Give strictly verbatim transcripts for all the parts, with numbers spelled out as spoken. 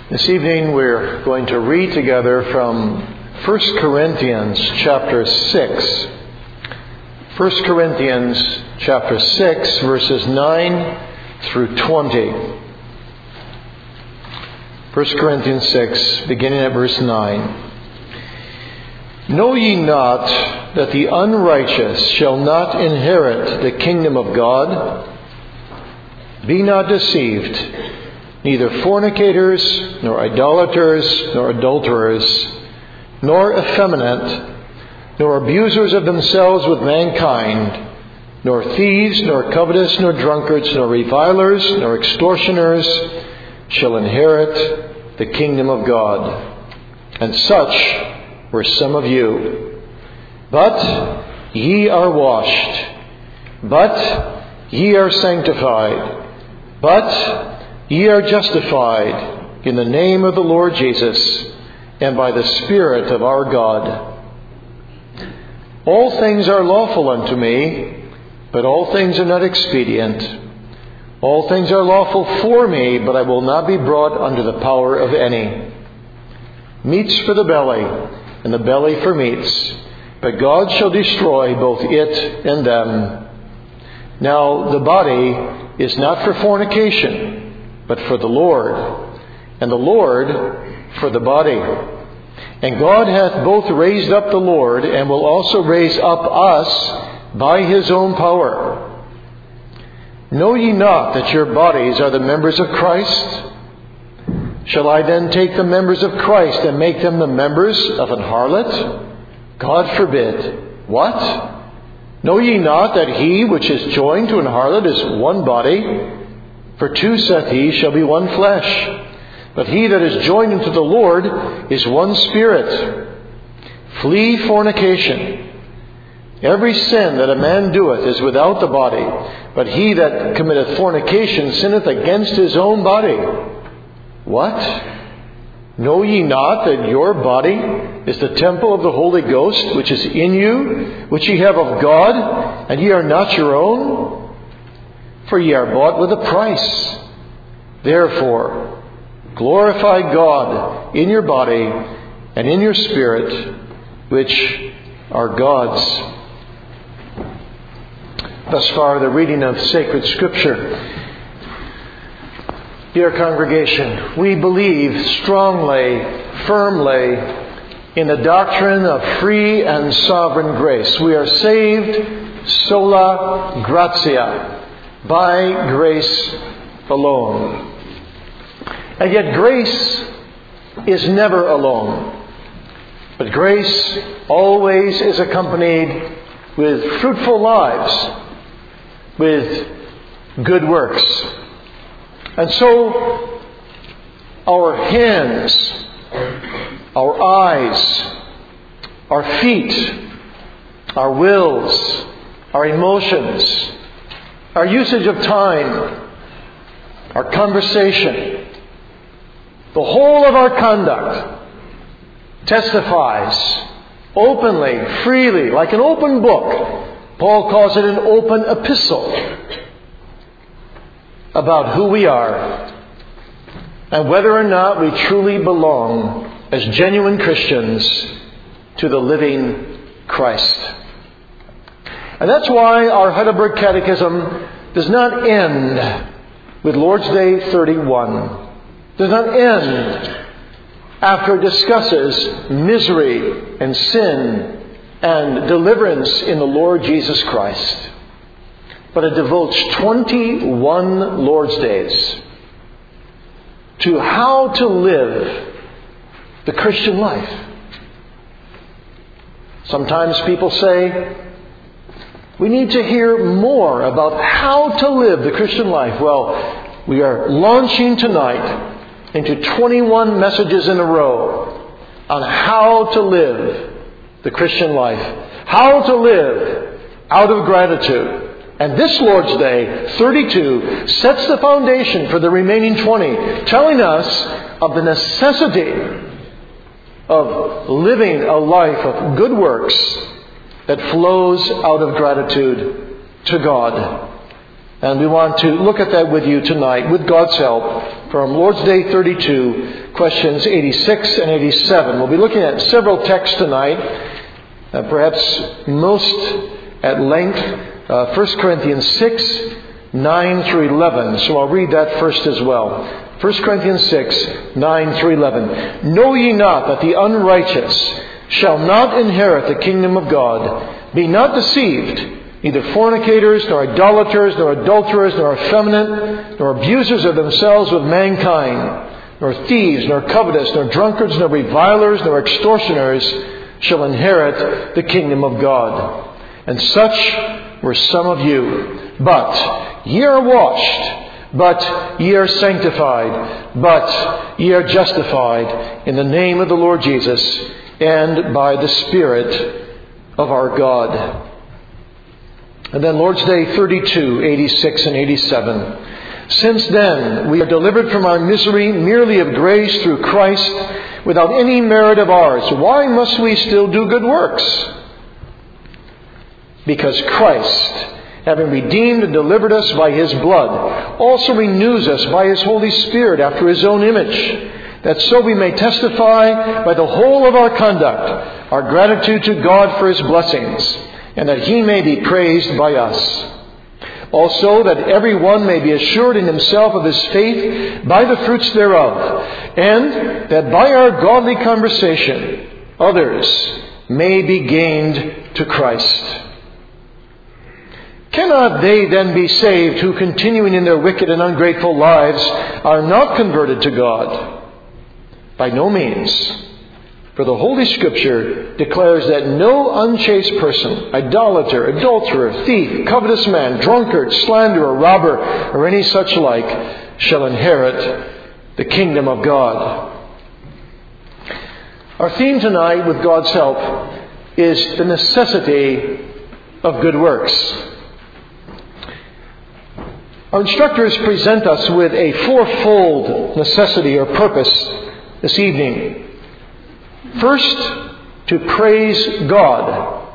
This evening we're going to read together from First Corinthians chapter six. First Corinthians chapter six, verses nine through twenty. First Corinthians six, beginning at verse nine. Know ye not that the unrighteous shall not inherit the kingdom of God? Be not deceived. Neither fornicators, nor idolaters, nor adulterers, nor effeminate, nor abusers of themselves with mankind, nor thieves, nor covetous, nor drunkards, nor revilers, nor extortioners shall inherit the kingdom of God. And such were some of you. But ye are washed, but ye are sanctified, but ye are justified in the name of the Lord Jesus and by the Spirit of our God. All things are lawful unto me, but all things are not expedient. All things are lawful for me, but I will not be brought under the power of any. Meats for the belly, and the belly for meats, but God shall destroy both it and them. Now the body is not for fornication, but for the Lord, and the Lord for the body. And God hath both raised up the Lord, and will also raise up us by his own power. Know ye not that your bodies are the members of Christ? Shall I then take the members of Christ and make them the members of an harlot? God forbid. What? Know ye not that he which is joined to an harlot is one body? For two, saith he, shall be one flesh. But he that is joined unto the Lord is one spirit. Flee fornication. Every sin that a man doeth is without the body, but he that committeth fornication sinneth against his own body. What? Know ye not that your body is the temple of the Holy Ghost, which is in you, which ye have of God, and ye are not your own? For ye are bought with a price. Therefore, glorify God in your body and in your spirit, which are God's. Thus far, the reading of sacred Scripture. Dear congregation, we believe strongly, firmly in the doctrine of free and sovereign grace. We are saved sola gratia, by grace alone. And yet grace is never alone. But grace always is accompanied with fruitful lives, with good works. And so our hands, our eyes, our feet, our wills, our emotions, our usage of time, our conversation, the whole of our conduct testifies openly, freely, like an open book. Paul calls it an open epistle about who we are and whether or not we truly belong as genuine Christians to the living Christ. And that's why our Heidelberg Catechism does not end with Lord's Day thirty-one. Does not end after it discusses misery and sin and deliverance in the Lord Jesus Christ. But it devotes twenty-one Lord's Days to how to live the Christian life. Sometimes people say, we need to hear more about how to live the Christian life. Well, we are launching tonight into twenty-one messages in a row on how to live the Christian life. How to live out of gratitude. And this Lord's Day, thirty-two, sets the foundation for the remaining twenty, telling us of the necessity of living a life of good works that flows out of gratitude to God. And we want to look at that with you tonight, with God's help, from Lord's Day thirty-two, questions eighty-six and eighty-seven. We'll be looking at several texts tonight, uh, perhaps most at length, uh, First Corinthians six, nine through eleven. So I'll read that first as well. First Corinthians six, nine through eleven. Know ye not that the unrighteous shall not inherit the kingdom of God? Be not deceived. Neither fornicators, nor idolaters, nor adulterers, nor effeminate, nor abusers of themselves with mankind, nor thieves, nor covetous, nor drunkards, nor revilers, nor extortioners shall inherit the kingdom of God. And such were some of you. But ye are washed, but ye are sanctified, but ye are justified in the name of the Lord Jesus and by the Spirit of our God. And then Lord's Day thirty-two, eighty-six and eighty-seven. Since then we are delivered from our misery merely of grace through Christ, without any merit of ours. Why must we still do good works? Because Christ, having redeemed and delivered us by His blood, also renews us by His Holy Spirit after His own image, that so we may testify by the whole of our conduct our gratitude to God for His blessings, and that He may be praised by us. Also, that every one may be assured in himself of his faith by the fruits thereof, and that by our godly conversation others may be gained to Christ. Cannot they then be saved who, continuing in their wicked and ungrateful lives, are not converted to God? By no means. For the Holy Scripture declares that no unchaste person, idolater, adulterer, thief, covetous man, drunkard, slanderer, robber, or any such like, shall inherit the kingdom of God. Our theme tonight, with God's help, is the necessity of good works. Our instructors present us with a fourfold necessity or purpose this evening. First, to praise God.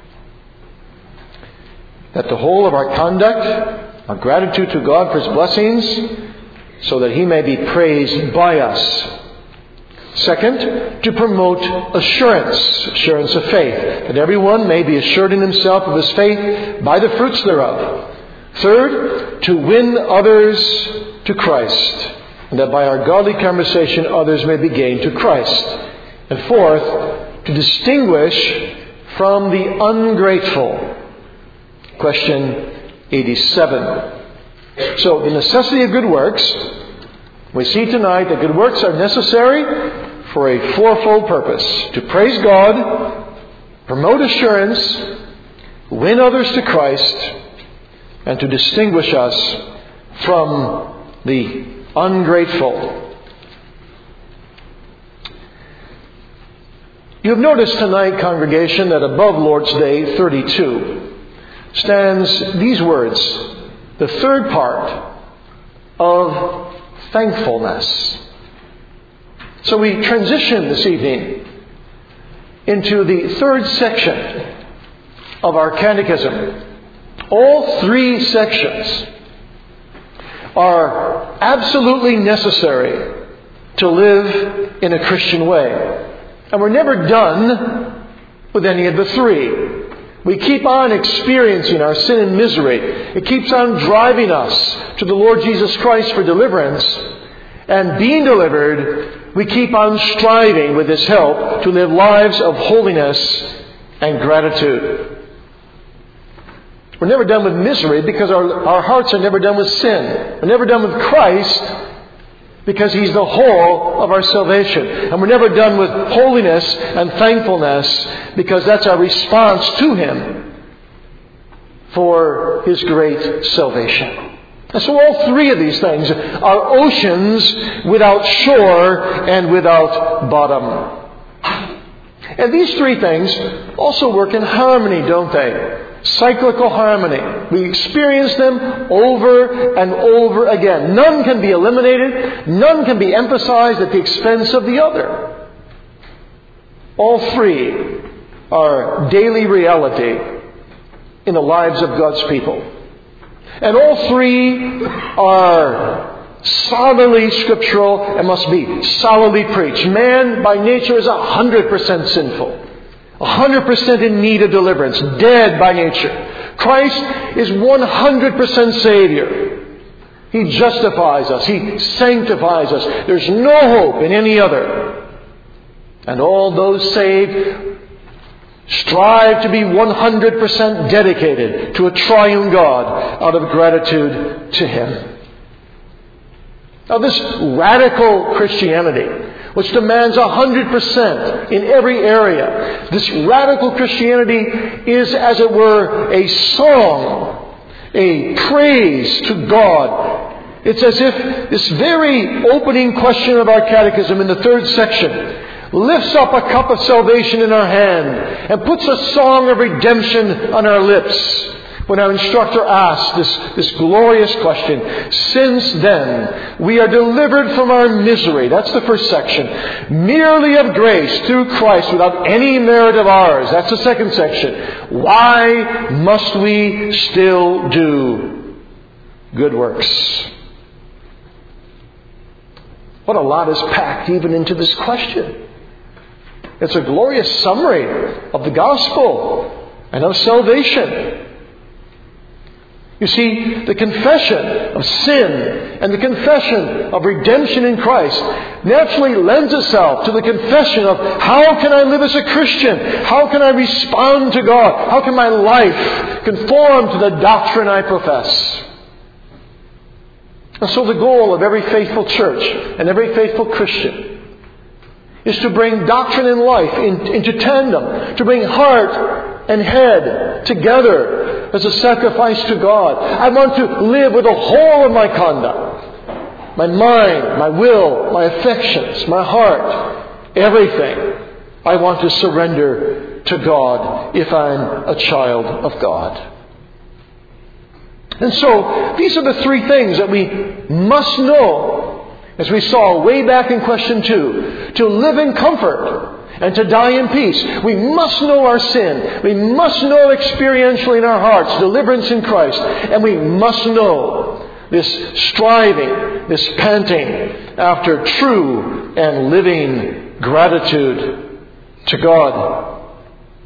That the whole of our conduct, our gratitude to God for His blessings, so that He may be praised by us. Second, to promote assurance, assurance of faith, that everyone may be assured in himself of his faith by the fruits thereof. Third, to win others to Christ, and that by our godly conversation others may be gained to Christ. And fourth, to distinguish from the ungrateful. Question eighty-seven. So, the necessity of good works. We see tonight that good works are necessary for a fourfold purpose. To praise God, promote assurance, win others to Christ, and to distinguish us from the ungrateful. You have noticed tonight, congregation, that above Lord's Day thirty-two stands these words, the third part of thankfulness. So we transition this evening into the third section of our catechism. All three sections are absolutely necessary to live in a Christian way. And we're never done with any of the three. We keep on experiencing our sin and misery. It keeps on driving us to the Lord Jesus Christ for deliverance. And being delivered, we keep on striving with His help to live lives of holiness and gratitude. We're never done with misery because our, our hearts are never done with sin. We're never done with Christ because He's the whole of our salvation. And we're never done with holiness and thankfulness because that's our response to Him for His great salvation. And so all three of these things are oceans without shore and without bottom. And these three things also work in harmony, don't they? Cyclical harmony. We experience them over and over again. None can be eliminated. None can be emphasized at the expense of the other. All three are daily reality in the lives of God's people. And all three are solidly scriptural and must be solidly preached. Man by nature is a hundred percent sinful. A hundred percent in need of deliverance. Dead by nature. Christ is one hundred percent Savior. He justifies us. He sanctifies us. There's no hope in any other. And all those saved strive to be one hundred percent dedicated to a triune God out of gratitude to Him. Now this radical Christianity, which demands one hundred percent in every area, this radical Christianity is, as it were, a song, a praise to God. It's as if this very opening question of our catechism in the third section lifts up a cup of salvation in our hand and puts a song of redemption on our lips. When our instructor asks this, this glorious question, since then we are delivered from our misery, that's the first section, merely of grace through Christ without any merit of ours, that's the second section. Why must we still do good works? What a lot is packed even into this question. It's a glorious summary of the gospel and of salvation. You see, the confession of sin and the confession of redemption in Christ naturally lends itself to the confession of how can I live as a Christian? How can I respond to God? How can my life conform to the doctrine I profess? And so the goal of every faithful church and every faithful Christian is to bring doctrine and life in, into tandem, to bring heart and head together as a sacrifice to God. I want to live with the whole of my conduct. My mind, my will, my affections, my heart, everything. I want to surrender to God if I'm a child of God. And so, these are the three things that we must know, as we saw way back in question two. To live in comfort and to die in peace, we must know our sin. We must know experientially in our hearts deliverance in Christ. And we must know this striving, this panting after true and living gratitude to God.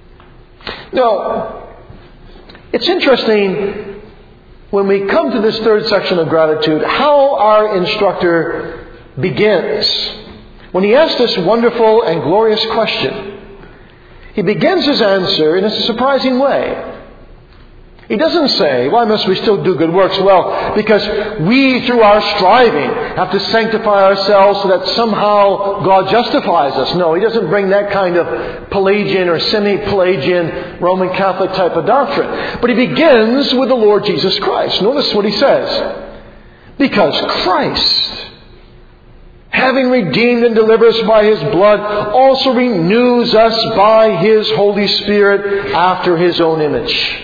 Now, it's interesting when we come to this third section of gratitude, how our instructor begins. When he asks this wonderful and glorious question, he begins his answer in a surprising way. He doesn't say, why must we still do good works? Well, because we, through our striving, have to sanctify ourselves so that somehow God justifies us. No, he doesn't bring that kind of Pelagian or semi-Pelagian Roman Catholic type of doctrine. But he begins with the Lord Jesus Christ. Notice what he says. Because Christ, having redeemed and delivered us by His blood, also renews us by His Holy Spirit after His own image.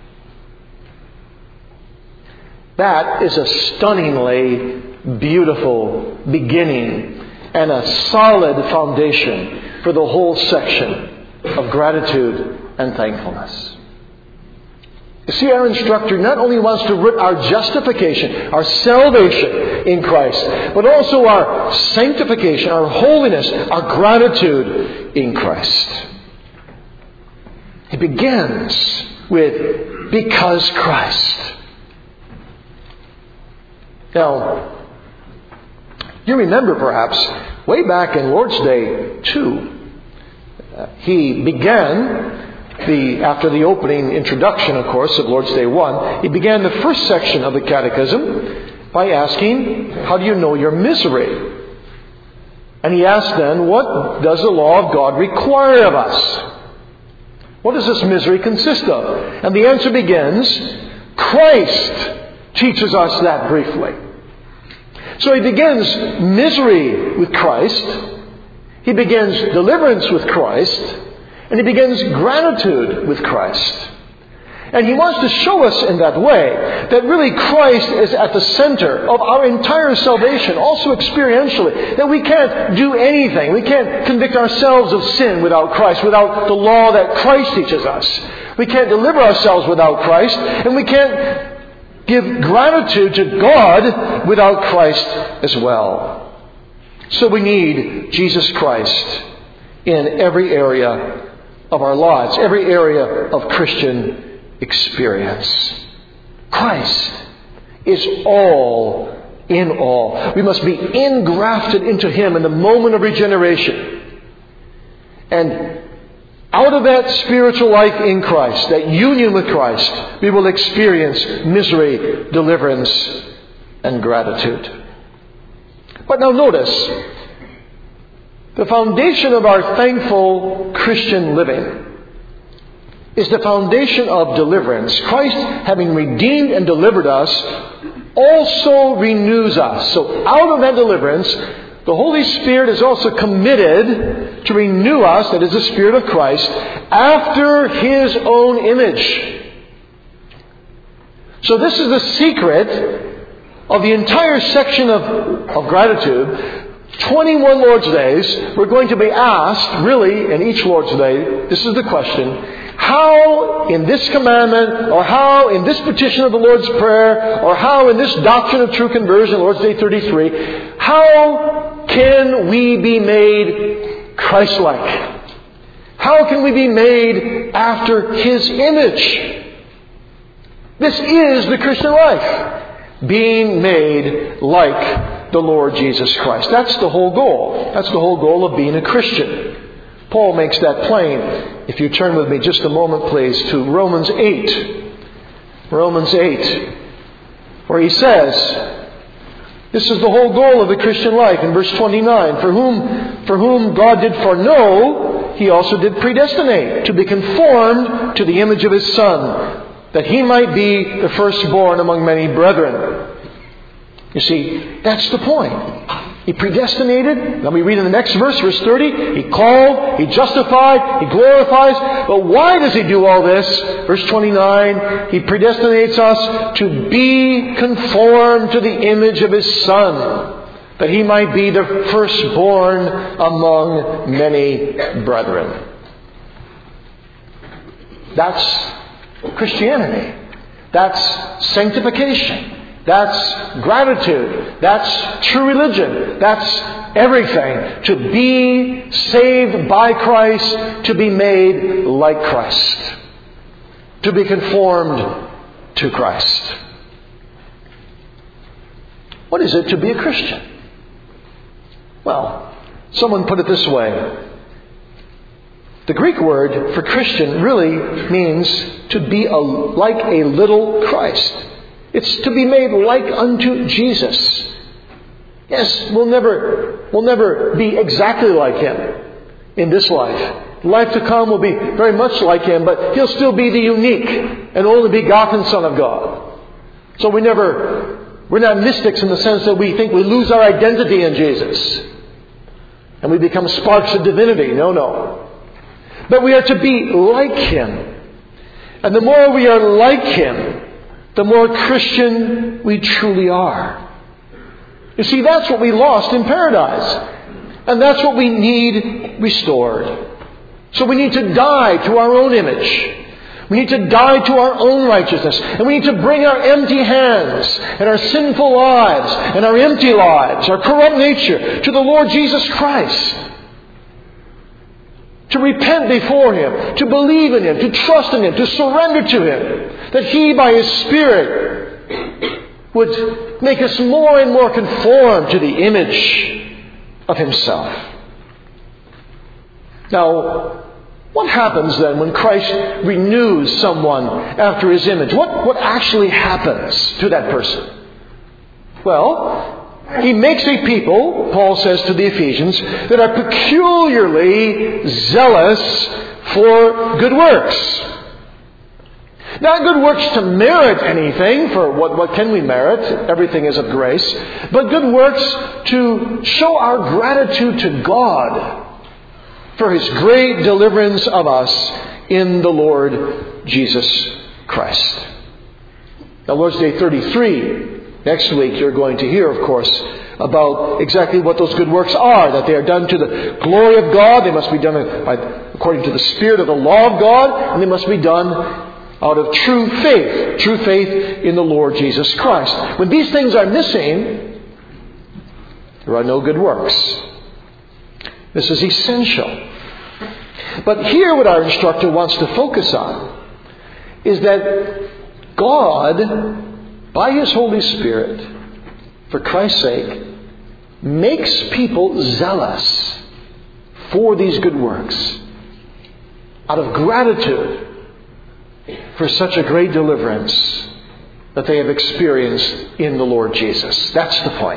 That is a stunningly beautiful beginning and a solid foundation for the whole section of gratitude and thankfulness. You see, our instructor not only wants to root our justification, our salvation in Christ, but also our sanctification, our holiness, our gratitude in Christ. He begins with, because Christ. Now, you remember perhaps, way back in Lord's Day two, uh, he began, the after the opening introduction, of course, of Lord's Day one, he began the first section of the Catechism by asking, how do you know your misery? And he asked then, what does the law of God require of us? What does this misery consist of? And the answer begins, Christ teaches us that briefly. So he begins misery with Christ, he begins deliverance with Christ, and he begins gratitude with Christ. And he wants to show us in that way that really Christ is at the center of our entire salvation, also experientially, that we can't do anything. We can't convict ourselves of sin without Christ, without the law that Christ teaches us. We can't deliver ourselves without Christ, and we can't give gratitude to God without Christ as well. So we need Jesus Christ in every area of our lives, every area of Christian experience. Christ is all in all. We must be engrafted into Him in the moment of regeneration. And out of that spiritual life in Christ, that union with Christ, we will experience misery, deliverance, and gratitude. But now notice, the foundation of our thankful Christian living is the foundation of deliverance. Christ, having redeemed and delivered us, also renews us. So out of that deliverance, the Holy Spirit is also committed to renew us, that is the Spirit of Christ, after His own image. So this is the secret of the entire section of, of gratitude. twenty-one Lord's Days, we're going to be asked, really, in each Lord's Day, this is the question, how in this commandment, or how in this petition of the Lord's Prayer, or how in this doctrine of true conversion, Lord's Day thirty-three, how can we be made Christ-like? How can we be made after His image? This is the Christian life. Being made like the Lord Jesus Christ. That's the whole goal. That's the whole goal of being a Christian. Paul makes that plain. If you turn with me just a moment, please, to Romans eight. Romans eight. Where he says, this is the whole goal of the Christian life. In verse twenty-nine, For whom, for whom God did foreknow, He also did predestinate, to be conformed to the image of His Son, that He might be the firstborn among many brethren. You see, that's the point. He predestinated. Then we read in the next verse, verse thirty, He called, He justified, He glorifies. But why does He do all this? Verse twenty-nine, He predestinates us to be conformed to the image of His Son, that He might be the firstborn among many brethren. That's Christianity. That's sanctification. That's gratitude. That's true religion. That's everything. To be saved by Christ, to be made like Christ, to be conformed to Christ. What is it to be a Christian? Well, someone put it this way. The Greek word for Christian really means to be a, like a little Christ. It's to be made like unto Jesus. Yes, we'll never, we'll never be exactly like Him in this life. Life to come will be very much like Him, but He'll still be the unique and only begotten Son of God. So we never, we're not mystics in the sense that we think we lose our identity in Jesus and we become sparks of divinity. No, no. But we are to be like Him. And the more we are like Him, the more Christian we truly are. You see, that's what we lost in paradise. And that's what we need restored. So we need to die to our own image. We need to die to our own righteousness. And we need to bring our empty hands and our sinful lives and our empty lives, our corrupt nature, to the Lord Jesus Christ. To repent before Him, to believe in Him, to trust in Him, to surrender to Him. That He, by His Spirit, would make us more and more conformed to the image of Himself. Now, what happens then when Christ renews someone after His image? What, what actually happens to that person? Well, He makes a people, Paul says to the Ephesians, that are peculiarly zealous for good works. Not good works to merit anything, for what, what can we merit? Everything is of grace. But good works to show our gratitude to God for His great deliverance of us in the Lord Jesus Christ. Now, Lord's Day thirty-three, next week you're going to hear, of course, about exactly what those good works are, that they are done to the glory of God, they must be done by, according to the Spirit of the law of God, and they must be done out of true faith, true faith in the Lord Jesus Christ. When these things are missing, there are no good works. This is essential. But here what our instructor wants to focus on is that God, by His Holy Spirit, for Christ's sake, makes people zealous for these good works out of gratitude for such a great deliverance that they have experienced in the Lord Jesus. That's the point.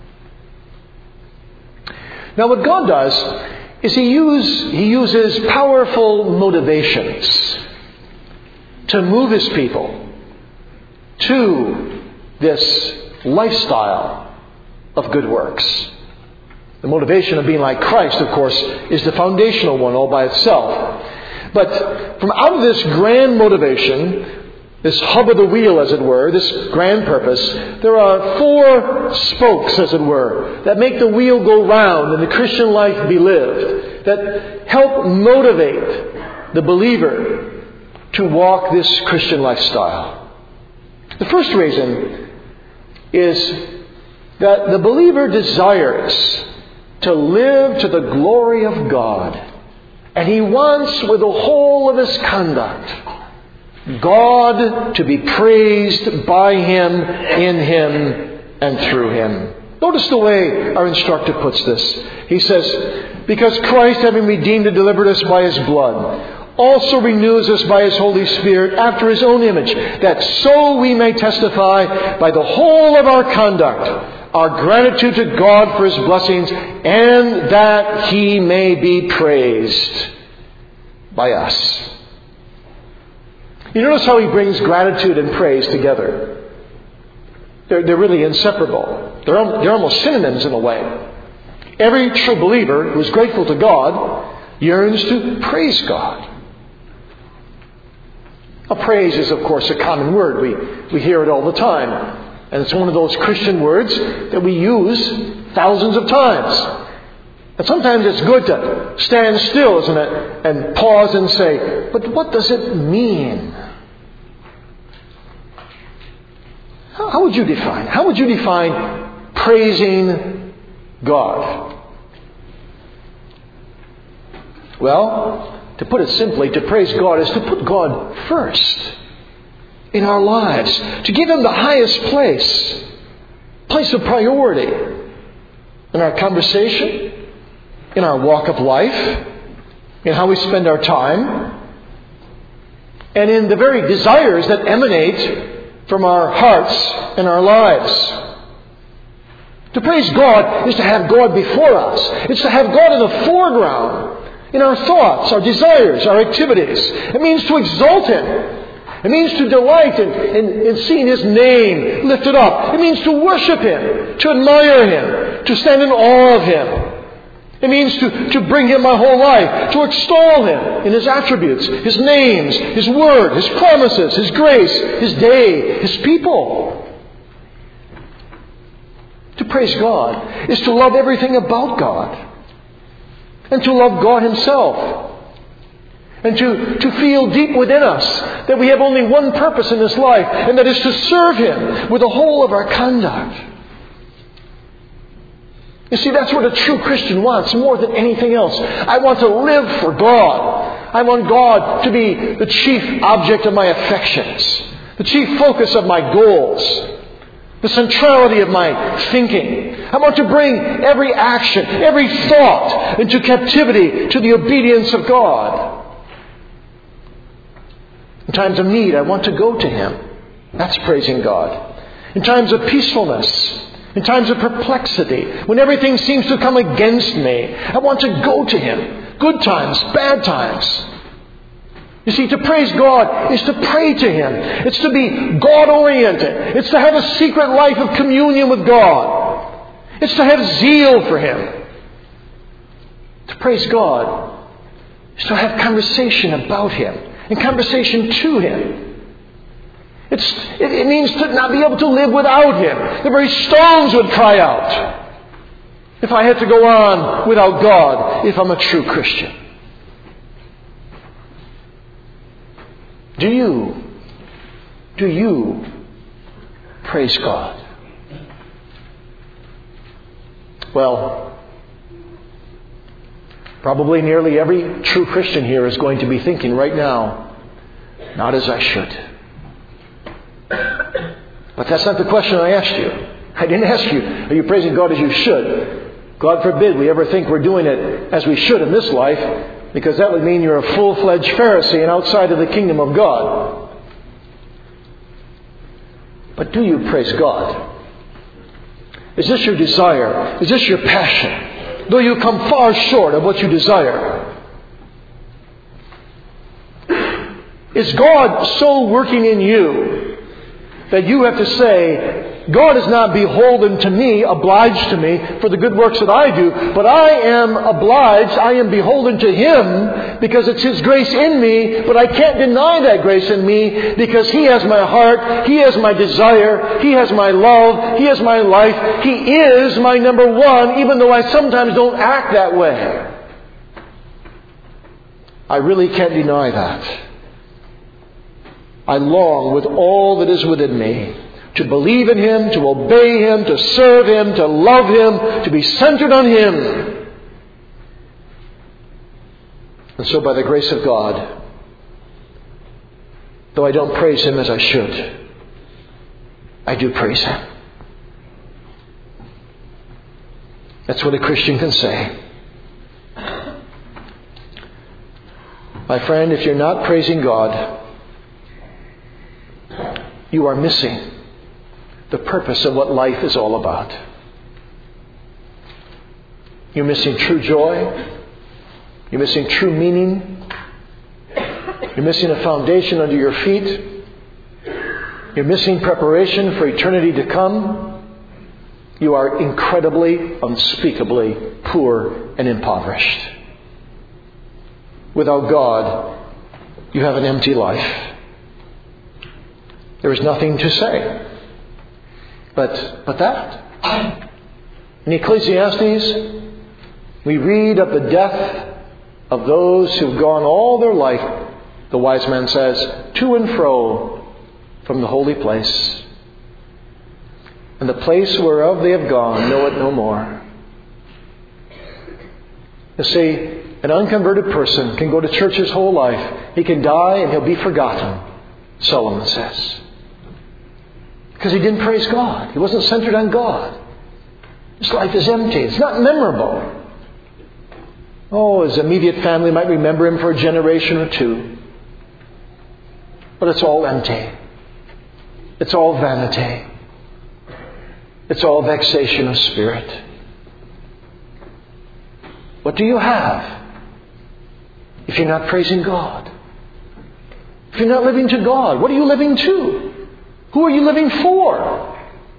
Now what God does is He, use, he uses powerful motivations to move His people to this lifestyle of good works. The motivation of being like Christ, of course, is the foundational one all by itself. But from out of this grand motivation, this hub of the wheel, as it were, this grand purpose, there are four spokes, as it were, that make the wheel go round and the Christian life be lived, that help motivate the believer to walk this Christian lifestyle. The first reason is that the believer desires to live to the glory of God. And he wants, with the whole of his conduct, God to be praised by Him, in Him, and through Him. Notice the way our instructor puts this. He says, because Christ, having redeemed and delivered us by His blood, also renews us by His Holy Spirit after His own image, that so we may testify by the whole of our conduct our gratitude to God for His blessings, and that He may be praised by us. You notice how he brings gratitude and praise together. They're, they're really inseparable. They're, they're almost synonyms in a way. Every true believer who is grateful to God yearns to praise God. Now, praise is, of course, a common word. We, we hear it all the time. And it's one of those Christian words that we use thousands of times. And sometimes it's good to stand still, isn't it? And pause and say, but what does it mean? How, how would you define? How would you define praising God? Well, to put it simply, to praise God is to put God first in our lives, to give Him the highest place, place of priority in our conversation, in our walk of life, in how we spend our time, and in the very desires that emanate from our hearts and our lives. To praise God is to have God before us. It's to have God in the foreground, in our thoughts, our desires, our activities. It means to exalt Him. It means to delight in, in, in seeing His name lifted up. It means to worship Him, to admire Him, to stand in awe of Him. It means to, to bring Him my whole life, to extol Him in His attributes, His names, His word, His promises, His grace, His day, His people. To praise God is to love everything about God, and to love God Himself. And to, to feel deep within us that we have only one purpose in this life, and that is to serve Him with the whole of our conduct. You see, that's what a true Christian wants more than anything else. I want to live for God. I want God to be the chief object of my affections, the chief focus of my goals, the centrality of my thinking. I want to bring every action, every thought into captivity to the obedience of God. In times of need, I want to go to Him. That's praising God. In times of peacefulness, in times of perplexity, when everything seems to come against me, I want to go to Him. Good times, bad times. You see, to praise God is to pray to Him. It's to be God-oriented. It's to have a secret life of communion with God. It's to have zeal for Him. To praise God is to have conversation about Him and conversation to Him. It's, it, it means to not be able to live without Him. The very stones would cry out if I had to go on without God, if I'm a true Christian. Do you do you praise God? Well, probably nearly every true Christian here is going to be thinking right now, not as I should. But that's not the question I asked you. I didn't ask you, are you praising God as you should? God forbid we ever think we're doing it as we should in this life, because that would mean you're a full-fledged Pharisee and outside of the kingdom of God. But do you praise God? Is this your desire? Is this your passion? Though you come far short of what you desire. Is God so working in you that you have to say, God is not beholden to me, obliged to me for the good works that I do, but I am obliged, I am beholden to Him because it's His grace in me, but I can't deny that grace in me because He has my heart, He has my desire, He has my love, He has my life. He is my number one, even though I sometimes don't act that way. I really can't deny that. I long with all that is within me to believe in Him, to obey Him, to serve Him, to love Him, to be centered on Him. And so by the grace of God, though I don't praise Him as I should, I do praise Him. That's what a Christian can say. My friend, if you're not praising God, you are missing the purpose of what life is all about. You're missing true joy. You're missing true meaning. You're missing a foundation under your feet. You're missing preparation for eternity to come. You are incredibly, unspeakably poor and impoverished. Without God, you have an empty life. There is nothing to say but, but that. In Ecclesiastes, we read of the death of those who've gone all their life, the wise man says, to and fro from the holy place. And the place whereof they have gone, know it no more. You see, an unconverted person can go to church his whole life. He can die and he'll be forgotten, Solomon says. Because he didn't praise God. He wasn't centered on God. His life is empty. It's not memorable. Oh, his immediate family might remember him for a generation or two. But it's all empty. It's all vanity. It's all vexation of spirit. What do you have if you're not praising God? If you're not living to God, what are you living to? Who are you living for?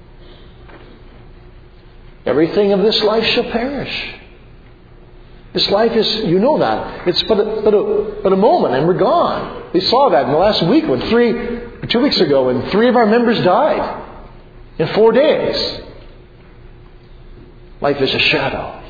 Everything of this life shall perish. This life is, you know that. It's but a, but a, but a moment and we're gone. We saw that in the last week when three, two weeks ago when three of our members died in four days. Life is a shadow.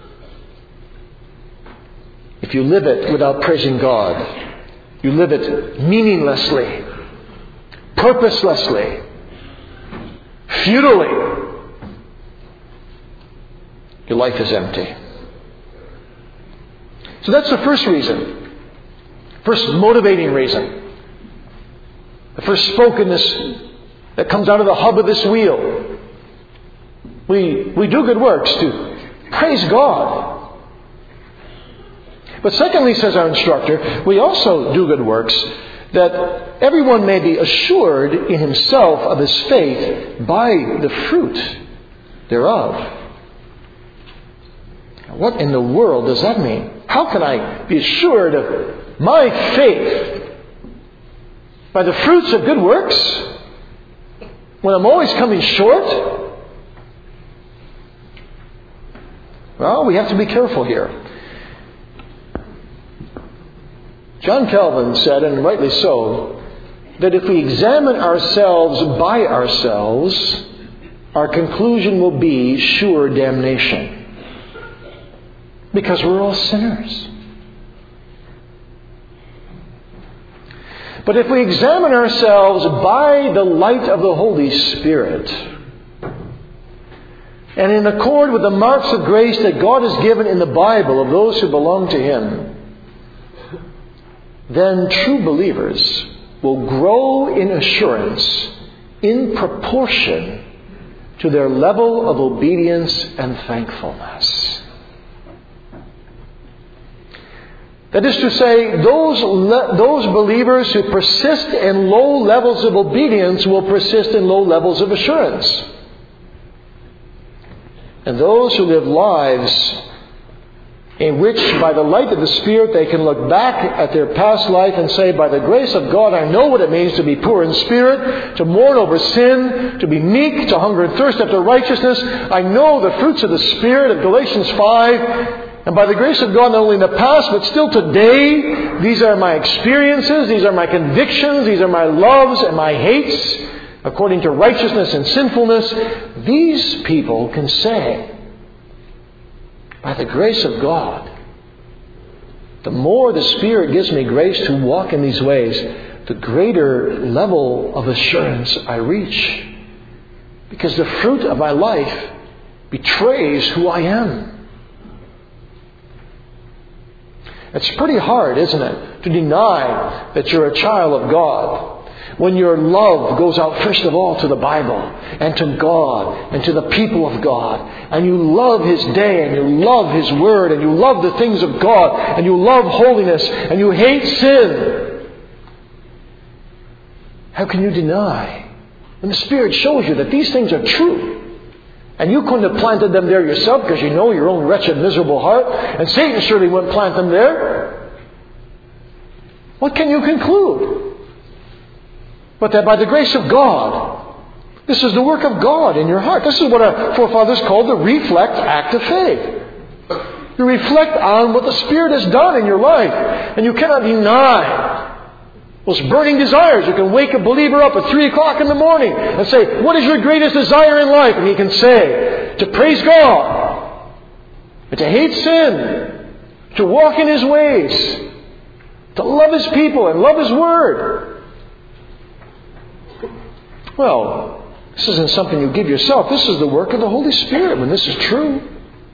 If you live it without praising God, you live it meaninglessly, purposelessly, futilely. Your life is empty. So that's the first reason. First motivating reason. The first spokenness that comes out of the hub of this wheel. We, we do good works to praise God. But secondly, says our instructor, we also do good works that everyone may be assured in himself of his faith by the fruit thereof. What in the world does that mean? How can I be assured of my faith by the fruits of good works when I'm always coming short? Well, we have to be careful here. John Calvin said, and rightly so, that if we examine ourselves by ourselves, our conclusion will be sure damnation. Because we're all sinners. But if we examine ourselves by the light of the Holy Spirit, and in accord with the marks of grace that God has given in the Bible of those who belong to Him, then true believers will grow in assurance in proportion to their level of obedience and thankfulness. That is to say, those, le- those believers who persist in low levels of obedience will persist in low levels of assurance. And those who live lives in which, by the light of the Spirit, they can look back at their past life and say, by the grace of God, I know what it means to be poor in spirit, to mourn over sin, to be meek, to hunger and thirst after righteousness. I know the fruits of the Spirit of Galatians five. And by the grace of God, not only in the past, but still today, these are my experiences, these are my convictions, these are my loves and my hates, according to righteousness and sinfulness. These people can say, by the grace of God, the more the Spirit gives me grace to walk in these ways, the greater level of assurance I reach. Because the fruit of my life betrays who I am. It's pretty hard, isn't it, to deny that you're a child of God when your love goes out first of all to the Bible and to God and to the people of God, and you love His day and you love His Word and you love the things of God and you love holiness and you hate sin. How can you deny when the Spirit shows you that these things are true? And you couldn't have planted them there yourself because you know your own wretched, miserable heart. And Satan surely wouldn't plant them there. What can you conclude? But that by the grace of God, this is the work of God in your heart. This is what our forefathers called the reflect act of faith. You reflect on what the Spirit has done in your life. And you cannot deny those burning desires. You can wake a believer up at three o'clock in the morning and say, what is your greatest desire in life? And he can say, to praise God, and to hate sin, to walk in His ways, to love His people and love His Word. Well, this isn't something you give yourself. This is the work of the Holy Spirit when this is true.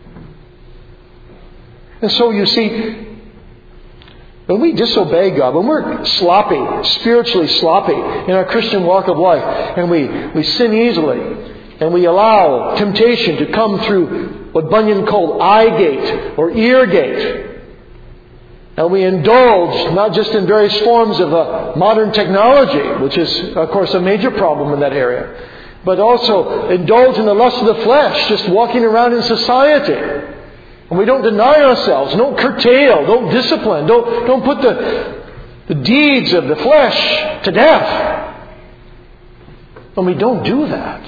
And so you see, when we disobey God, when we're sloppy, spiritually sloppy in our Christian walk of life, and we, we sin easily, and we allow temptation to come through what Bunyan called eye gate or ear gate, and we indulge not just in various forms of uh, modern technology, which is, of course, a major problem in that area, but also indulge in the lust of the flesh, just walking around in society. And we don't deny ourselves, don't curtail, don't discipline, don't, don't put the, the deeds of the flesh to death. When we don't do that,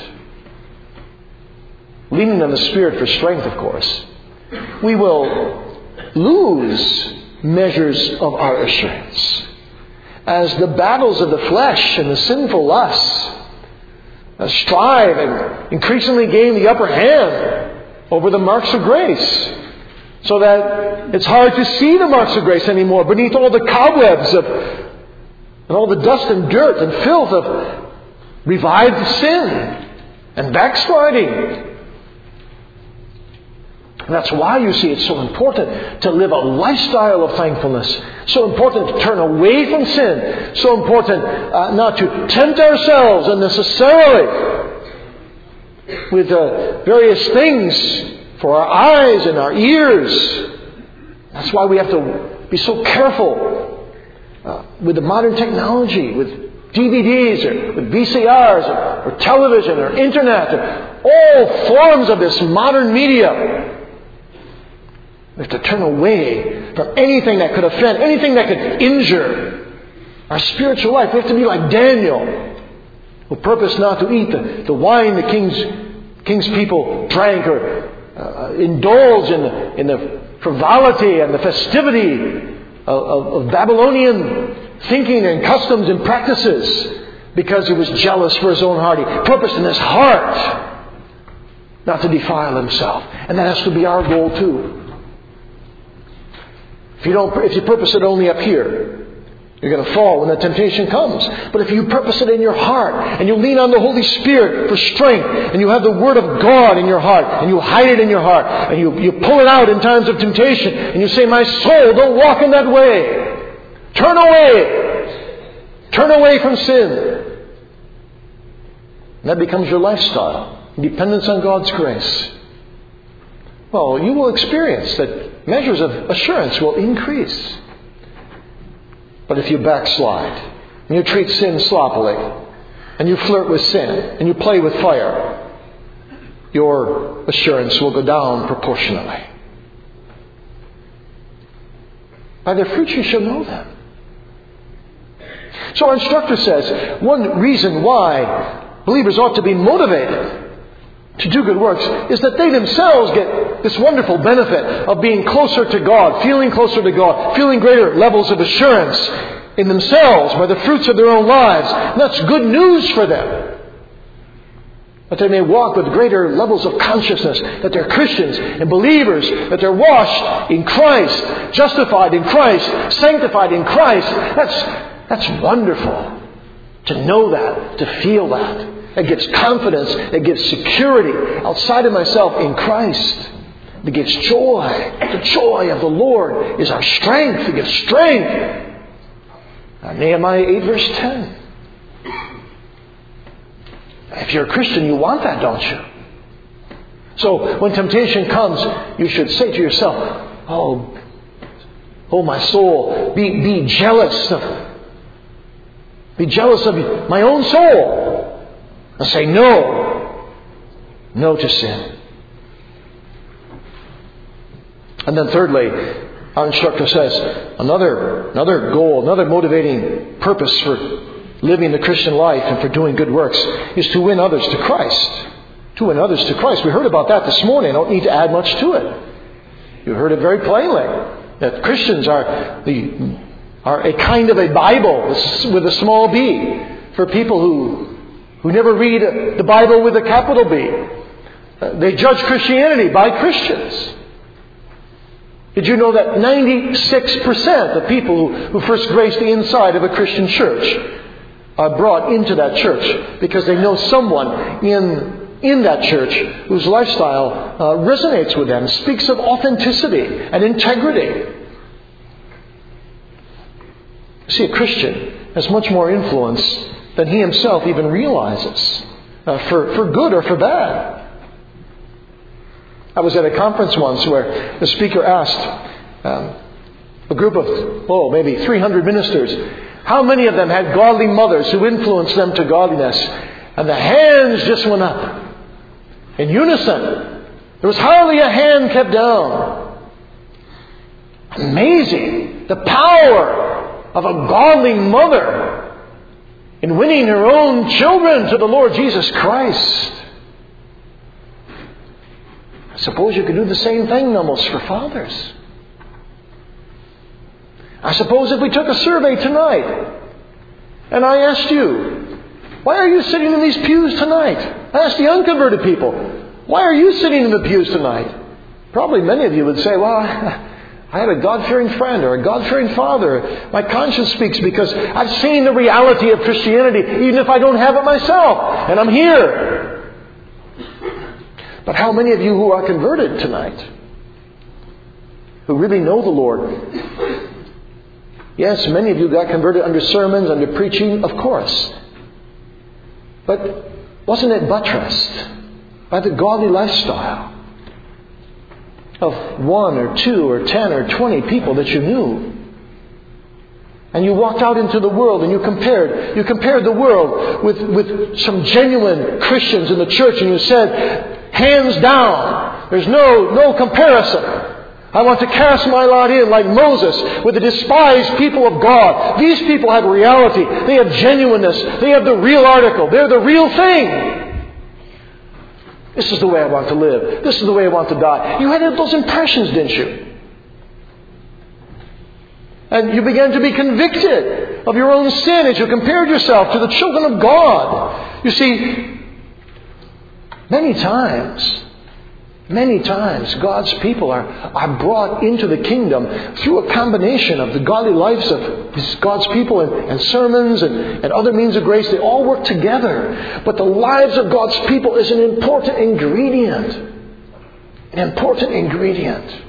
leaning on the Spirit for strength, of course, we will lose measures of our assurance. As the battles of the flesh and the sinful lusts strive and increasingly gain the upper hand over the marks of grace, so that it's hard to see the marks of grace anymore beneath all the cobwebs of and all the dust and dirt and filth of revived sin and backsliding. And that's why you see it's so important to live a lifestyle of thankfulness. So important to turn away from sin. So important uh, not to tempt ourselves unnecessarily with uh, various things for our eyes and our ears. That's why we have to be so careful uh, with the modern technology, with D V Ds or with V C Rs or, or television or internet, or all forms of this modern media. We have to turn away from anything that could offend, anything that could injure our spiritual life. We have to be like Daniel, who purposed not to eat the, the wine the king's, king's people drank, or Uh, indulge in the, in the frivolity and the festivity of, of, of Babylonian thinking and customs and practices, because he was jealous for his own heart. He purposed in his heart not to defile himself. And that has to be our goal too. If you don't, if you purpose it only up here, You're going to fall when the temptation comes. But if you purpose it in your heart and you lean on the Holy Spirit for strength and you have the Word of God in your heart and you hide it in your heart and you, you pull it out in times of temptation and you say, my soul, don't walk in that way. Turn away. Turn away from sin. And that becomes your lifestyle. Dependence on God's grace. Well, you will experience that measures of assurance will increase. But if you backslide, and you treat sin sloppily, and you flirt with sin, and you play with fire, your assurance will go down proportionally. By their fruits you shall know them. So our instructor says, one reason why believers ought to be motivated to do good works is that they themselves get this wonderful benefit of being closer to God, feeling closer to God, feeling greater levels of assurance in themselves by the fruits of their own lives. And that's good news for them. That they may walk with greater levels of consciousness, that they're Christians and believers, that they're washed in Christ, justified in Christ, sanctified in Christ. That's, that's wonderful to know that, to feel that. It gives confidence. It gives security outside of myself in Christ. It gives joy. The joy of the Lord is our strength. It gives strength. Uh, Nehemiah eight verse ten. If you're a Christian, you want that, don't you? So when temptation comes, you should say to yourself, Oh, oh my soul, be, be jealous of, be jealous of my own soul. And say no. No to sin. And then thirdly, our instructor says, another, another goal, another motivating purpose for living the Christian life and for doing good works is to win others to Christ. To win others to Christ. We heard about that this morning. I don't need to add much to it. You heard it very plainly. That Christians are, the, are a kind of a Bible with a small b for people who who never read the Bible with a capital B. Uh, they judge Christianity by Christians. Did you know that ninety-six percent of people who, who first grace the inside of a Christian church are brought into that church because they know someone in, in that church whose lifestyle uh, resonates with them, speaks of authenticity and integrity. See, a Christian has much more influence than he himself even realizes, uh, for, for good or for bad. I was at a conference once where the speaker asked um, a group of, oh, maybe three hundred ministers, how many of them had godly mothers who influenced them to godliness? And the hands just went up in unison. There was hardly a hand kept down. Amazing. The power of a godly mother in winning her own children to the Lord Jesus Christ. I suppose you could do the same thing almost for fathers. I suppose if we took a survey tonight and I asked you, why are you sitting in these pews tonight? I asked the unconverted people, why are you sitting in the pews tonight? Probably many of you would say, well, I have a God-fearing friend or a God-fearing father. My conscience speaks because I've seen the reality of Christianity, even if I don't have it myself. And I'm here. But how many of you who are converted tonight, who really know the Lord? Yes, many of you got converted under sermons, under preaching, of course. But wasn't it buttressed by the godly lifestyle of one or two or ten or twenty people that you knew? And you walked out into the world and you compared you compared the world with, with some genuine Christians in the church, and you said, hands down, there's no no comparison. I want to cast my lot in like Moses with the despised people of God. These people have reality. They have genuineness. They have the real article. They're the real thing. This is the way I want to live. This is the way I want to die. You had those impressions, didn't you? And you began to be convicted of your own sin as you compared yourself to the children of God. You see, many times Many times God's people are, are brought into the kingdom through a combination of the godly lives of God's people and, and sermons and, and other means of grace. They all work together. But the lives of God's people is an important ingredient. An important ingredient.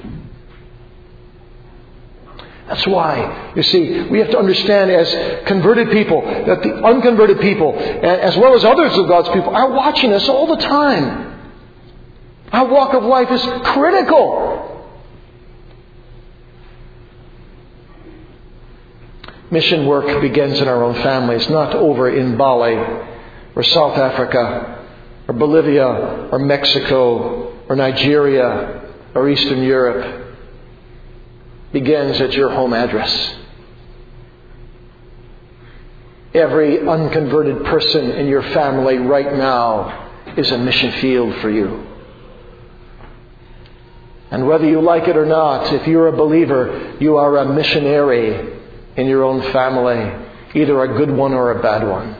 That's why, you see, we have to understand as converted people that the unconverted people, as well as others of God's people, are watching us all the time. Our walk of life is critical. Mission work begins in our own families, not over in Bali or South Africa or Bolivia or Mexico or Nigeria or Eastern Europe. Begins at your home address. Every unconverted person in your family right now is a mission field for you. And whether you like it or not, if you're a believer, you are a missionary in your own family, either a good one or a bad one.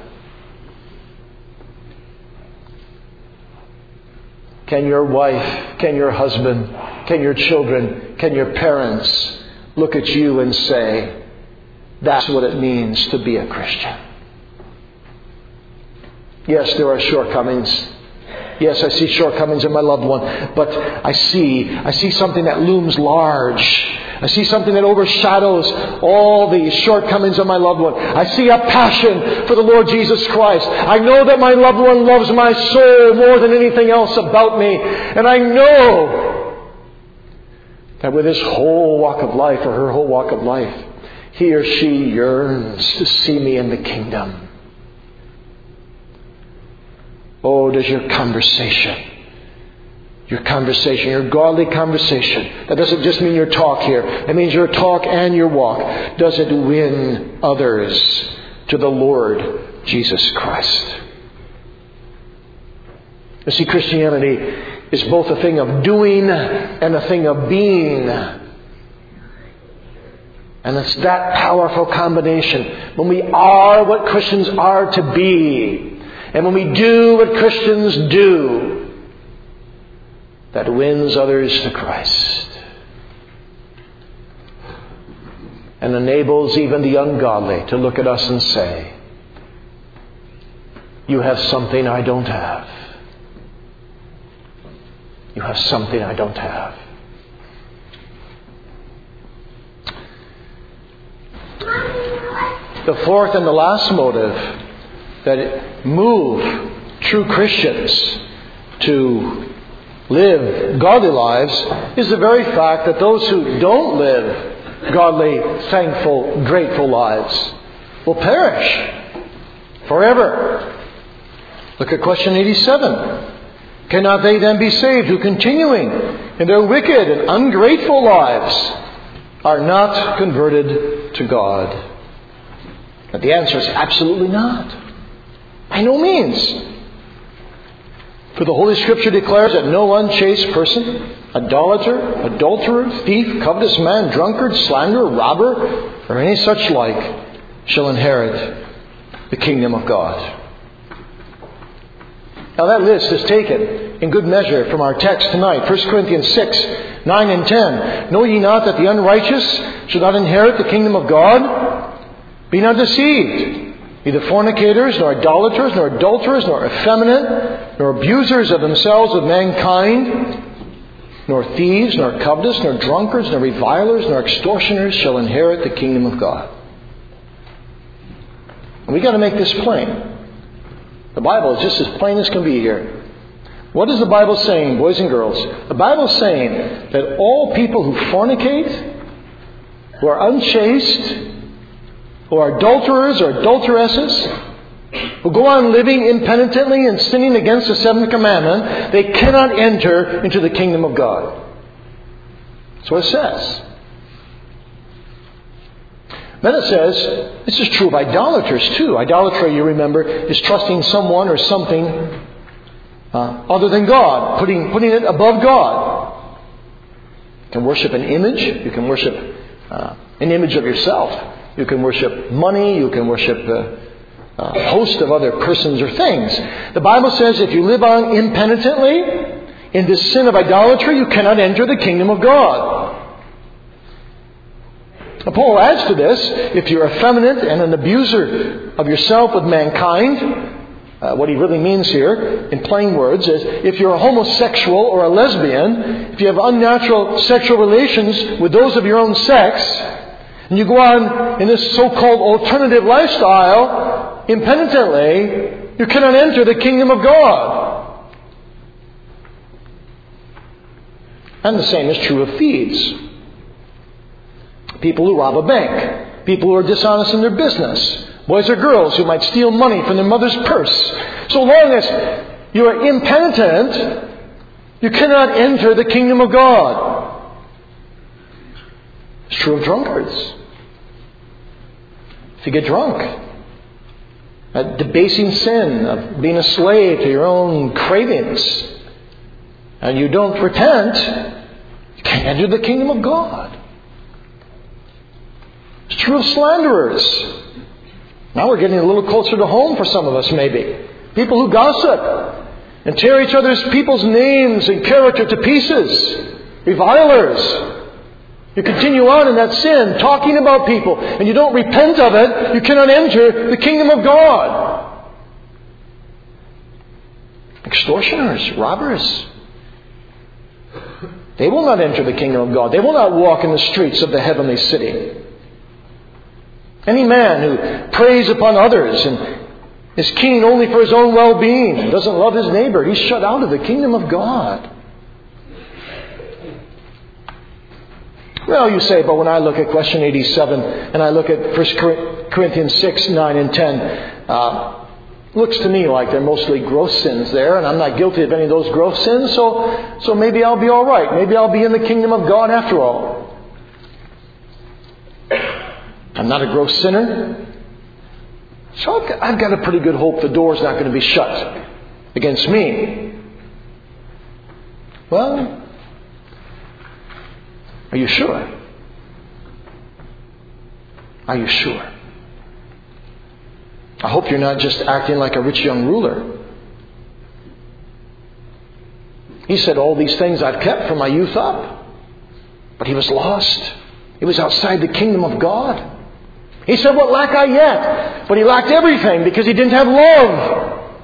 Can your wife, can your husband, can your children, can your parents look at you and say, that's what it means to be a Christian? Yes, there are shortcomings. Yes, I see shortcomings in my loved one, but I see, I see something that looms large. I see something that overshadows all the shortcomings of my loved one. I see a passion for the Lord Jesus Christ. I know that my loved one loves my soul more than anything else about me. And I know that with his whole walk of life, or her whole walk of life, he or she yearns to see me in the kingdom. Oh, does your conversation, your conversation, your godly conversation, that doesn't just mean your talk here. It means your talk and your walk. Does it win others to the Lord Jesus Christ? You see, Christianity is both a thing of doing and a thing of being. And it's that powerful combination. When we are what Christians are to be, and when we do what Christians do, that wins others to Christ. And enables even the ungodly to look at us and say, you have something I don't have. You have something I don't have. The fourth and the last motive that move true Christians to live godly lives is the very fact that those who don't live godly, thankful, grateful lives will perish forever. Look at question eighty-seven. Cannot they then be saved who, continuing in their wicked and ungrateful lives, are not converted to God? But the answer is absolutely not. By no means. For the Holy Scripture declares that no unchaste person, idolater, adulterer, thief, covetous man, drunkard, slanderer, robber, or any such like shall inherit the kingdom of God. Now that list is taken in good measure from our text tonight, First Corinthians six, nine and ten. Know ye not that the unrighteous shall not inherit the kingdom of God? Be not deceived. Neither fornicators, nor idolaters, nor adulterers, nor effeminate, nor abusers of themselves of mankind, nor thieves, nor covetous, nor drunkards, nor revilers, nor extortioners shall inherit the kingdom of God. And we've got to make this plain. The Bible is just as plain as can be here. What is the Bible saying, boys and girls? The Bible is saying that all people who fornicate, who are unchaste, who are adulterers or adulteresses, who go on living impenitently and sinning against the seventh commandment, they cannot enter into the kingdom of God. That's what it says. Then it says, this is true of idolaters too. Idolatry, you remember, is trusting someone or something uh, other than God, putting, putting it above God. You can worship an image. You can worship uh, an image of yourself. You can worship money. You can worship a, a host of other persons or things. The Bible says if you live on impenitently, in this sin of idolatry, you cannot enter the kingdom of God. Now, Paul adds to this, if you're effeminate and an abuser of yourself with mankind, uh, what he really means here, in plain words, is if you're a homosexual or a lesbian, if you have unnatural sexual relations with those of your own sex, and you go on in this so-called alternative lifestyle, impenitently, you cannot enter the kingdom of God. And the same is true of thieves. People who rob a bank. People who are dishonest in their business. Boys or girls who might steal money from their mother's purse. So long as you are impenitent, you cannot enter the kingdom of God. It's true of drunkards. If you get drunk, a debasing sin of being a slave to your own cravings, and you don't repent, you can't enter the kingdom of God. It's true of slanderers. Now we're getting a little closer to home for some of us, maybe. People who gossip and tear each other's people's names and character to pieces. Revilers. You continue on in that sin, talking about people, and you don't repent of it, you cannot enter the kingdom of God. Extortioners, robbers. They will not enter the kingdom of God. They will not walk in the streets of the heavenly city. Any man who preys upon others and is keen only for his own well-being and doesn't love his neighbor, he's shut out of the kingdom of God. Well, you say, but when I look at question eighty-seven and I look at First Corinthians six, nine, and ten, uh, looks to me like they're mostly gross sins there, and I'm not guilty of any of those gross sins, so, so maybe I'll be all right. Maybe I'll be in the kingdom of God after all. I'm not a gross sinner. So I've got, I've got a pretty good hope the door's not going to be shut against me. Well, are you sure? Are you sure? I hope you're not just acting like a rich young ruler. He said, all these things I've kept from my youth up. But he was lost. He was outside the kingdom of God. He said, what lack I yet? But he lacked everything because he didn't have love.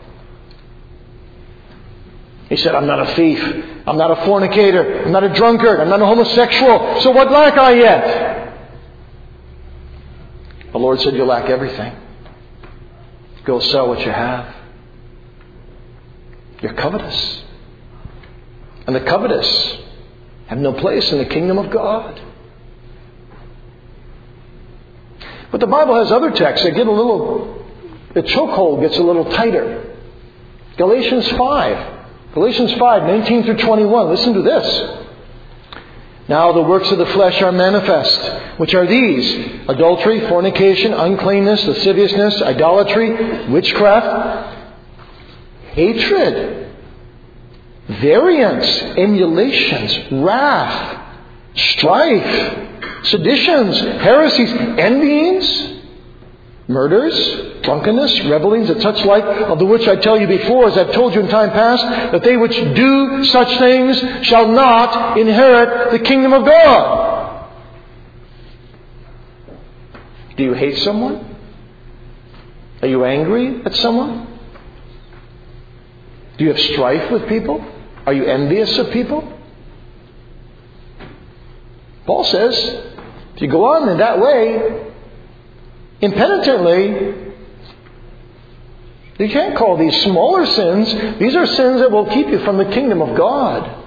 He said, I'm not a thief. I'm not a fornicator. I'm not a drunkard. I'm not a homosexual. So what lack I yet? The Lord said, you lack everything. Go sell what you have. You're covetous. And the covetous have no place in the kingdom of God. But the Bible has other texts that get a little, the chokehold gets a little tighter. Galatians five. Galatians five, nineteen through twenty-one. Listen to this. Now the works of the flesh are manifest, which are these: adultery, fornication, uncleanness, lasciviousness, idolatry, witchcraft, hatred, variance, emulations, wrath, strife, seditions, heresies, envyings, murders, drunkenness, revelings, and such like, of the which I tell you before, as I've told you in time past, that they which do such things shall not inherit the kingdom of God. Do you hate someone? Are you angry at someone? Do you have strife with people? Are you envious of people? Paul says, if you go on in that way, impenitently, you can't call these smaller sins. These are sins that will keep you from the kingdom of God.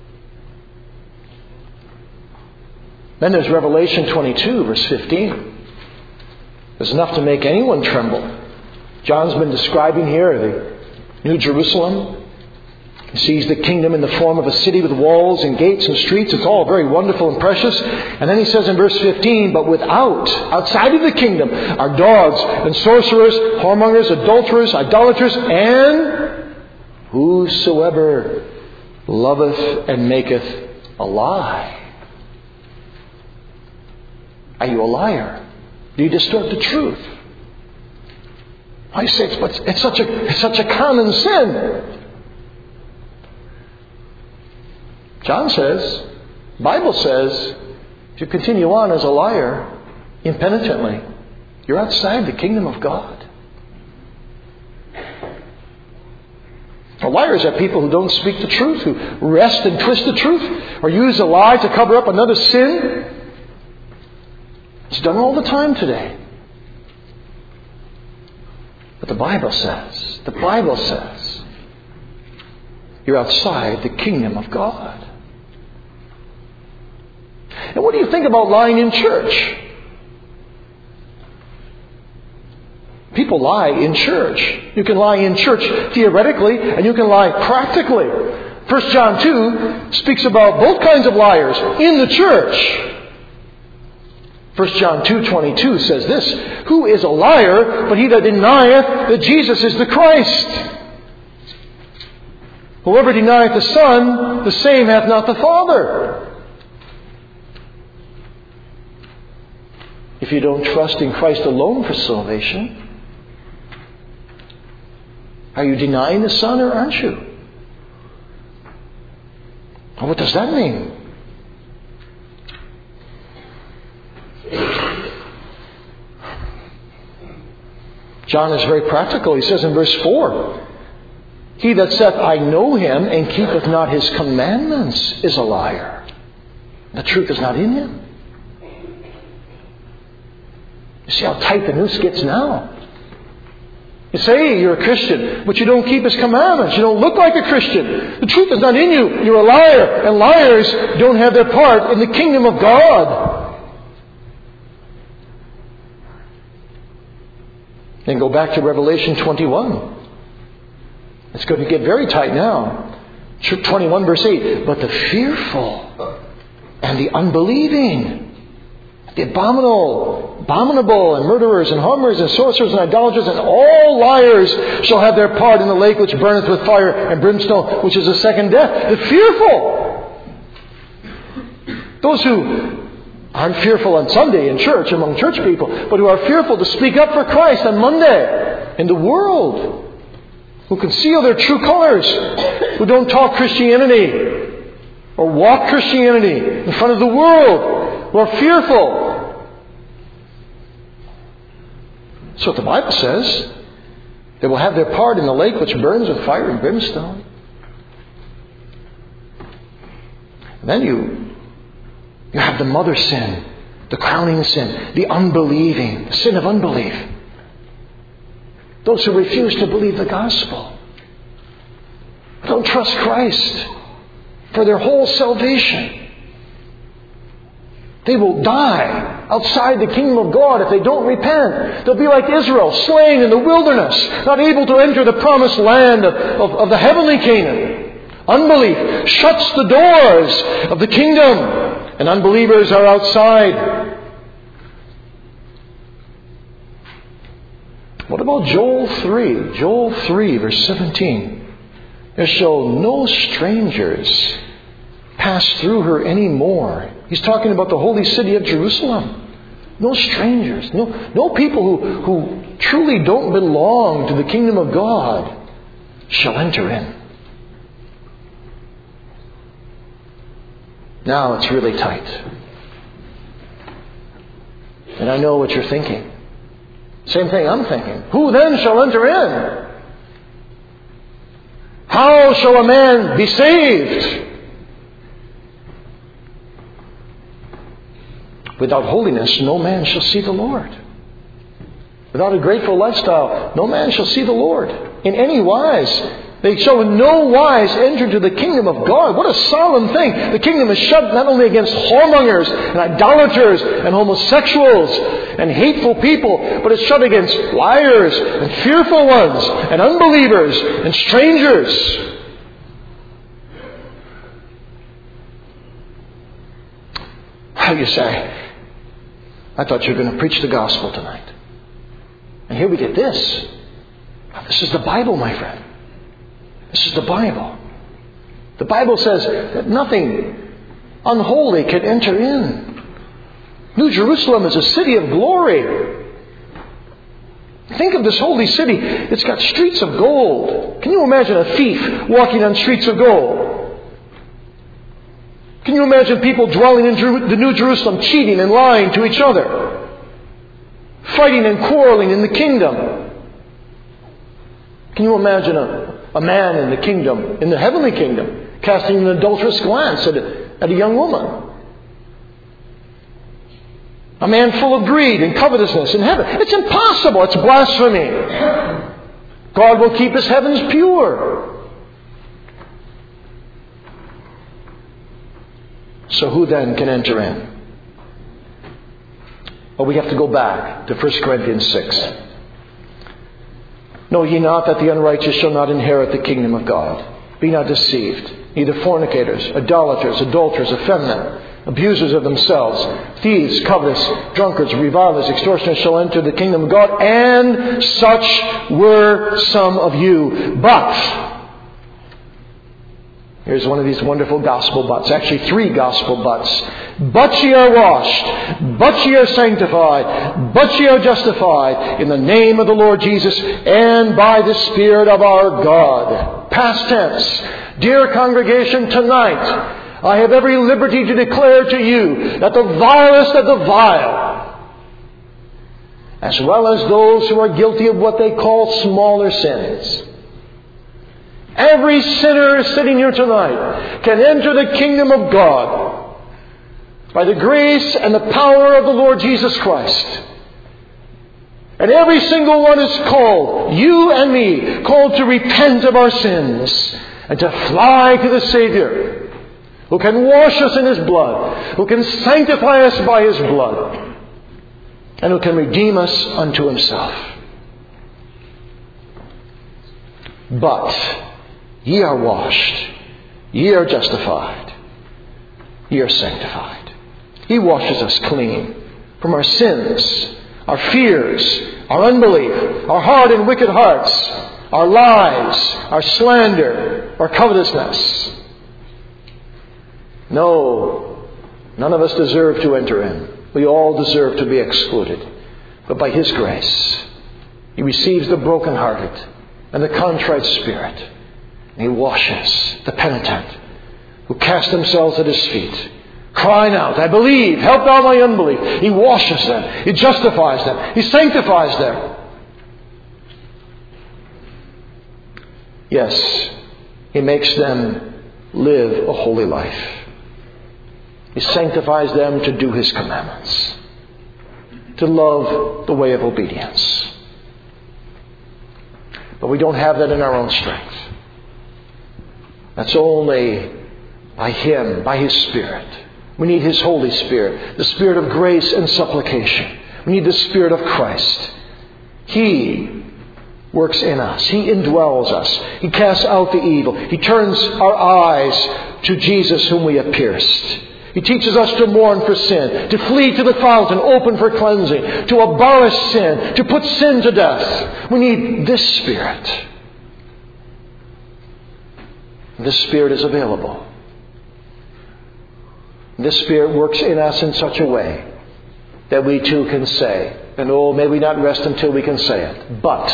Then there's Revelation twenty-two, verse fifteen. There's enough to make anyone tremble. John's been describing here the New Jerusalem. He sees the kingdom in the form of a city with walls and gates and streets. It's all very wonderful and precious. And then he says in verse fifteen, but without, outside of the kingdom, are dogs and sorcerers, whoremongers, adulterers, idolaters, and whosoever loveth and maketh a lie. Are you a liar? Do you distort the truth? I say it's, it's, such a, it's such a common sin. John says, the Bible says, if you continue on as a liar, impenitently, you're outside the kingdom of God. Now, liars are people who don't speak the truth, who wrest and twist the truth, or use a lie to cover up another sin. It's done all the time today. But the Bible says, the Bible says, you're outside the kingdom of God. And what do you think about lying in church? People lie in church. You can lie in church theoretically, and you can lie practically. First John two speaks about both kinds of liars in the church. First John two twenty-two says this, "Who is a liar but he that denieth that Jesus is the Christ? Whoever denieth the Son, the same hath not the Father." If you don't trust in Christ alone for salvation, are you denying the Son, or aren't you? Well, what does that mean? John is very practical. He says in verse four, "He that saith, I know him, and keepeth not his commandments, is a liar. The truth is not in him." You see how tight the noose gets now. You say you're a Christian, but you don't keep His commandments. You don't look like a Christian. The truth is not in you. You're a liar. And liars don't have their part in the kingdom of God. Then go back to Revelation twenty-one. It's going to get very tight now. twenty-one verse eight. "But the fearful and the unbelieving, the abominable, abominable, and murderers, and harmers, and sorcerers, and idolaters, and all liars shall have their part in the lake which burneth with fire and brimstone, which is the second death." The fearful. Those who aren't fearful on Sunday in church, among church people, but who are fearful to speak up for Christ on Monday in the world, who conceal their true colors, who don't talk Christianity or walk Christianity in front of the world, who are fearful. That's what the Bible says. They will have their part in the lake which burns with fire and brimstone. And then you, you have the mother sin, the crowning sin, the unbelieving, the sin of unbelief. Those who refuse to believe the gospel, don't trust Christ for their whole salvation. They will die outside the kingdom of God if they don't repent. They'll be like Israel, slain in the wilderness, not able to enter the promised land of, of, of the heavenly Canaan. Unbelief shuts the doors of the kingdom, and unbelievers are outside. What about Joel three? Joel three, verse seventeen. "There shall no strangers pass through her any more." He's talking about the holy city of Jerusalem. No strangers. No, no people who, who truly don't belong to the kingdom of God shall enter in. Now it's really tight. And I know what you're thinking. Same thing I'm thinking. Who then shall enter in? How shall a man be saved? Without holiness, no man shall see the Lord. Without a grateful lifestyle, no man shall see the Lord. In any wise, they shall in no wise enter into the kingdom of God. What a solemn thing. The kingdom is shut not only against whoremongers and idolaters and homosexuals and hateful people, but it's shut against liars and fearful ones and unbelievers and strangers. How you say, "I thought you were going to preach the gospel tonight." And here we get this. This is the Bible, my friend. This is the Bible. The Bible says that nothing unholy can enter in. New Jerusalem is a city of glory. Think of this holy city. It's got streets of gold. Can you imagine a thief walking on streets of gold? Can you imagine people dwelling in Jeru- the New Jerusalem, cheating and lying to each other, fighting and quarreling in the kingdom? Can you imagine a, a man in the kingdom, in the heavenly kingdom, casting an adulterous glance at a, at a young woman? A man full of greed and covetousness in heaven. It's impossible. It's blasphemy. God will keep His heavens pure. So who then can enter in? Well, we have to go back to First Corinthians six. Know ye not that the unrighteous shall not inherit the kingdom of God? Be not deceived. Neither fornicators, idolaters, adulterers, effeminate, abusers of themselves, thieves, covetous, drunkards, revilers, extortioners shall enter the kingdom of God, and such were some of you. But, here's one of these wonderful gospel buts, actually three gospel buts. But ye are washed, but ye are sanctified, but ye are justified in the name of the Lord Jesus and by the Spirit of our God. Past tense. Dear congregation, tonight I have every liberty to declare to you that the vilest of the vile, as well as those who are guilty of what they call smaller sins, every sinner sitting here tonight can enter the kingdom of God by the grace and the power of the Lord Jesus Christ. And every single one is called, you and me, called to repent of our sins and to fly to the Savior, who can wash us in His blood, who can sanctify us by His blood, and who can redeem us unto Himself. But ye are washed, ye are justified, ye are sanctified. He washes us clean from our sins, our fears, our unbelief, our hard and wicked hearts, our lies, our slander, our covetousness. No, none of us deserve to enter in. We all deserve to be excluded. But by His grace, He receives the brokenhearted and the contrite spirit. And He washes the penitent who cast themselves at His feet, crying out, I believe, help thou my unbelief. He washes them. He justifies them. He sanctifies them. Yes, He makes them live a holy life. He sanctifies them to do His commandments, to love the way of obedience. But we don't have that in our own strength. That's only by Him, by His Spirit. We need His Holy Spirit, the Spirit of grace and supplication. We need the Spirit of Christ. He works in us. He indwells us. He casts out the evil. He turns our eyes to Jesus whom we have pierced. He teaches us to mourn for sin, to flee to the fountain open for cleansing, to abolish sin, to put sin to death. We need this Spirit. This Spirit is available. This Spirit works in us in such a way that we too can say, and oh, may we not rest until we can say it, but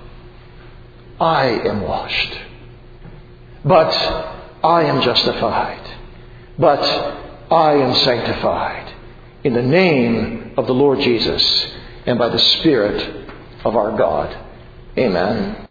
I am washed. But I am justified. But I am sanctified in the name of the Lord Jesus and by the Spirit of our God. Amen.